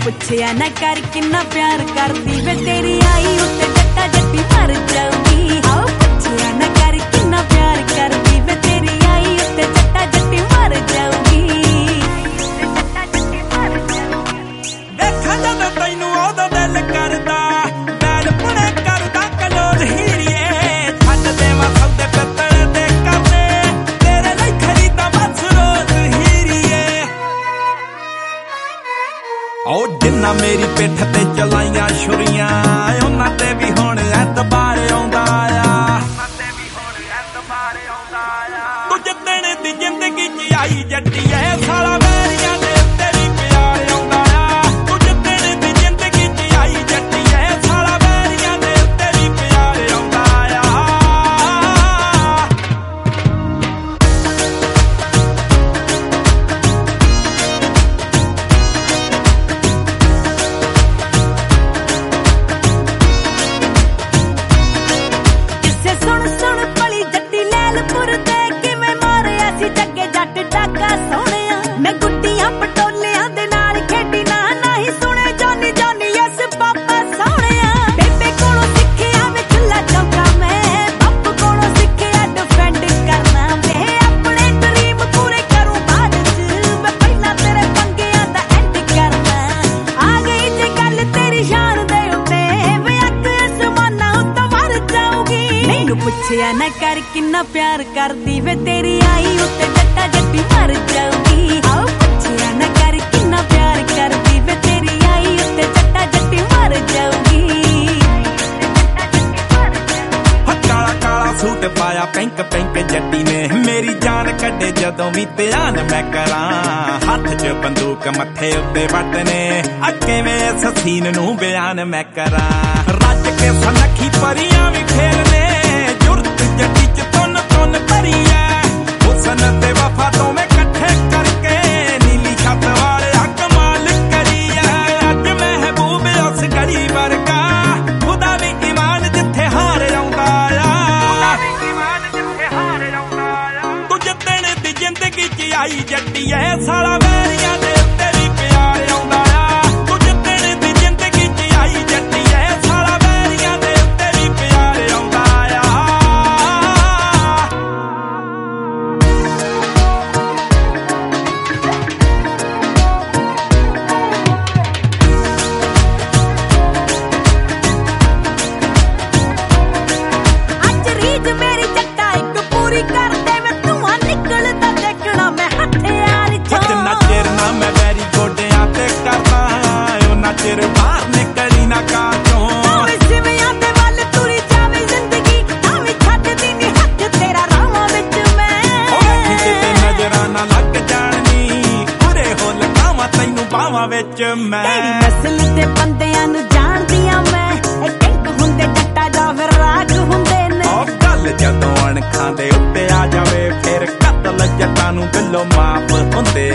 ਪੁੱਛਿਆ ਨਾ ਕਰ ਕਿੰਨਾ ਪਿਆਰ ਕਰਦੀ ਵੇ ਤੇਰੀ ਆਈ ਉੱਤੇ ਜੱਟਾ ਜੱਟੀ ਮਰ ਜਾਊਗੀ ਆਓ ਪੁੱਛਿਆ ਨਾ ਕਰ ਕਿੰਨਾ ਪਿਆਰ ਕਰਦੀ ਵੇ ਤੇਰੀ ਆਈ ਉੱਤੇ ਜੱਟਾ ਜੱਟੀ ਮਰ ਜਾਊਗੀ ਦੇਖਾਂ ਜਦੋਂ ਤੈਨੂੰ ਉਹਦਾ ਦਿਲ ਕਰਦਾ ਬੈਲ ਪੁਣੇ ਕਰਦਾ ਕਲੋਜ਼ ਹੀਰੀਏ ਛੱਡ ਦੇਵਾਂ ਸੌਦੇ ਪਿੱਤਲ ਦੇ ਕਰਨੇ ਤੇਰੇ ਲਈ ਖਰੀਦਾ ਬਸ ਰੋਜ਼ ਹੀਰੀਏ ਓ ਜਿੰਨਾ ਮੇਰੀ ਪਿੱਠ ਤੇ ਚਲਾਈਆਂ ਛੁਰੀਆਂ ਉਹਨਾਂ ਤੇ ਵੀ ਹੁਣ ਐਤਬਾਰ ਆਉਂਦਾ ਆ ਤੂੰ ਜਿੱਦਣ ਦੀ ਜ਼ਿੰਦਗੀ ਚ ਆਈ ਜੱਟੀਏ ਸਾਲਾ ਵੈਰੀਆਂ ਦੇ ਉੱਤੇ ਵੀ ਪਿਆਰ ਆਉਂਦਾ ਆ ਤੂੰ ਜਿੱਦਣ ਦੀ ਜ਼ਿੰਦਗੀ ਚ ਆਈ ਜੱਟੀਏ ਸਾਲਾ ਵੈਰੀਆਂ ਦੇ ਉੱਤੇ ਵੀ ਪਿਆਰ ਆਉਂਦਾ ਆ ਕਿਸੇ ਸੁਣ ਸੁਣ ਭਲੀ ਜੱਟੀ ਲੈਲਪੁਰ ਦੇ ਕਿਵੇਂ ਮਾਰਿਆ ਸੀ ਜੱਗੇ ਜੱਟ ਡਾਕਾ ਸੋਹਣਿਆ ਮੈਂ ਗੁੱਡੀਆਂ ਪਟੋਲਿਆਂ ਦੇ ਨਾਲ ਖੇਡੀ ਨਾ ਨਹੀਂ ਸੁਣੇ ਜਾਨੀ ਜਾਨੀ ਯਸ ਪਾਪਾ ਸੋਹਣਿਆ ਬੇਬੇ ਕੋਲੋਂ ਸਿੱਖਿਆ ਵੇ ਚੁੱਲਾ ਚੌਂਕਾ ਮੈਂ ਬਾਪੂ ਕੋਲੋਂ ਸਿੱਖਿਆ ਡਿਫੈਂਡ ਕਰਨਾ ਵੇ ਆਪਣੇ ਡਰੀਮ ਪੂਰੇ ਕਰੂੰ ਬਾਅਦ ਚ ਮੈਂ ਪਹਿਲਾਂ ਤੇਰੇ ਪੰਗਿਆਂ ਦਾ ਐਂਡ ਕਰਨਾ ਆ ਗਈ ਜੇ ਗੱਲ ਤੇਰੀ ਸ਼ਾਨ ਦੇ ਉੱਤੇ ਵੇ ਅੱਗ ਅਸਮਾਨਾਂ ਉੱਤੋਂ ਮਰ ਜਾਊਗੀ ਮੈਨੂੰ ਪੁੱਛਿਆ ਨਾ ਕਰ ਕਿੰਨਾ ਪਿਆਰ ਕਰਦੀ ਵੇ ਤੇਰੀ ਆਈ ਉੱਤੇ ਜੱਟਾ ਜੱਟੀ ਮਰ ਜਾਊਗੀ ਆਓ ਪੁੱਛਿਆ ਨਾ ਕਰ ਕਿੰਨਾ ਪਿਆਰ ਕਰਦੀ ਵੇ ਤੇਰੀ ਆਈ ਉੱਤੇ ਜੱਟਾ ਜੱਟੀ ਮਰ ਜਾਊਗੀ ਕਾਲਾ ਕਾਲਾ ਸੂਟ ਪਾਇਆ ਪਿੰਕ ਪਿੰਕ ਜੱਟੀ ਨੇ ਮੇਰੀ ਜਾਨ ਕੱਢੇ ਜਦੋਂ ਵੀ ਧਿਆਨ ਮੈਂ ਕਰਾਂ ਹੱਥ 'ਚ ਬੰਦੂਕ ਮੱਥੇ ਉੱਤੇ ਵੱਟ ਨੇ ਕਿਵੇਂ ਇਸ ਸੀਨ ਨੂੰ ਬਿਆਨ ਮੈਂ ਕਰਾਂ ਰੱਜ ਕੇ ਸਨੱਖੀ ਪਰੀਆਂ ਵੀ ਖੇਲਨੇ ਜੁਰਤ ਜੱਟੀ 'ਚ ਤੁੰਨ ਤੁੰਨ ਭਰੀ ਐ ਹੁਸਨ ਤੇ ਵਫਾ ਦੋਵੇਂ ਇਕੱਠੇ ਕਰਕੇ ਨੀਲੀ ਛੱਤ ਵਾਲਿਆ ਕਮਾਲ ਕਰੀ ਐ ਅੱਜ ਮਹਿਬੂਬ ਉਸ ਗਲੀ ਵਰਗਾ ਖੁਦਾ ਵੀ ਈਮਾਨ ਜਿੱਥੇ ਹਾਰ ਆਉਂਦਾ ਆ ਤੂੰ ਜਿੱਦਣ ਦੀ ਜ਼ਿੰਦਗੀ ਚ ਆਈ ਜੱਟੀਏ ਸਾਲਾ ਵੈਰੀਆਂ ਦੇ ਉੱਤੇ ਵੀ ਪਿਆਰ ਆਉਂਦਾ ਆ ਤੂੰ ਜਿੱਦਣ ਦੀ ਜ਼ਿੰਦਗੀ ਚ ਆਈ ਜੱਟੀਏ ਸਾਲਾ ਵੈਰੀਆਂ ਦੇ ਉੱਤੇ ਵੀ ਪਿਆਰ ਆਉਂਦਾ ਆ ਅੱਜ ਰੀਝ ਮੇਰੀ ਜੱਟਾ ਇੱਕ ਪੂਰੀ ਕਰ ਦੇ ਵੇ ਧੂੰਆਂ ਨਿਕਲਦਾ ਦੇਖਣਾ ਮੈਂ ਹਥਿਆਰ ਜਿੰਨਾ ਚਿਰ ਨਾ ਮੈਂ ਵੈਰੀ ਗੋਡਿਆਂ ਤੇ ਕਰਦਾ ਉਹਨਾਂ ਚਿਰ ਬਾਹਰ ਨਿਕਲੀ ਨਾ ਕਾਚੋਂ ਭਾਵੇਂ ਸਿਵਿਆਂ ਦੇ ਵੱਲ ਤੁਰੀ ਜਾਵੇ ਜ਼ਿੰਦਗੀ ਭਾਵੇਂ ਛੱਡਦੀ ਨੀ ਹੱਥ ਤੇਰਾ ਰਾਹਾਂ ਵਿੱਚ ਮੈਂ ਕਿਤੇ ਨਜ਼ਰਾਂ ਨਾ ਲੱਗ ਜਾਣੀ ਉਰੇ ਹੋ ਲਗਾਵਾਂ ਤੈਨੂੰ ਬਾਹਾਂ ਵਿੱਚ ਮੈਂ ਤੇਰੀ ਨਸਲ ਦੇ ਬੰਦਿਆਂ ਨੂੰ ਜਾਣਦੀਆਂ ਮੈਂ ਇਹ ਟਿੰਕ ਹੁੰਦੇ ਜੱਟਾ ਜਾਂ ਫਿਰ ਰਾਗ ਹੁੰਦੇ ਨੇ ਉਹ ਗੱਲ ਜਦੋਂ ਅਣਖਾਂ ਦੇ ਉੱਤੇ ਆ ਜਾਵੇ ਫਿਰ ਕਤਲ ਜੱਟਾਂ ਨੂੰ ਬਿੱਲੋ ਮਾਫ ਹੁੰਦੇ